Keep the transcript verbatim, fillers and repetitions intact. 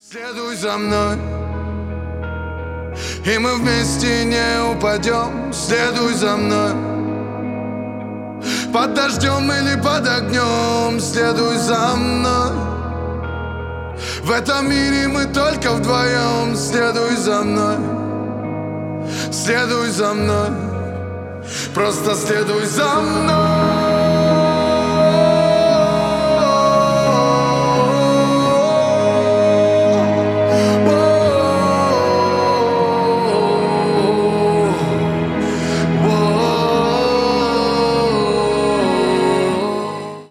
Следуй за мной, и мы вместе не упадем. Следуй за мной, под дождем или под огнем. Следуй за мной, в этом мире мы только вдвоем. Следуй за мной, следуй за мной, просто следуй за мной.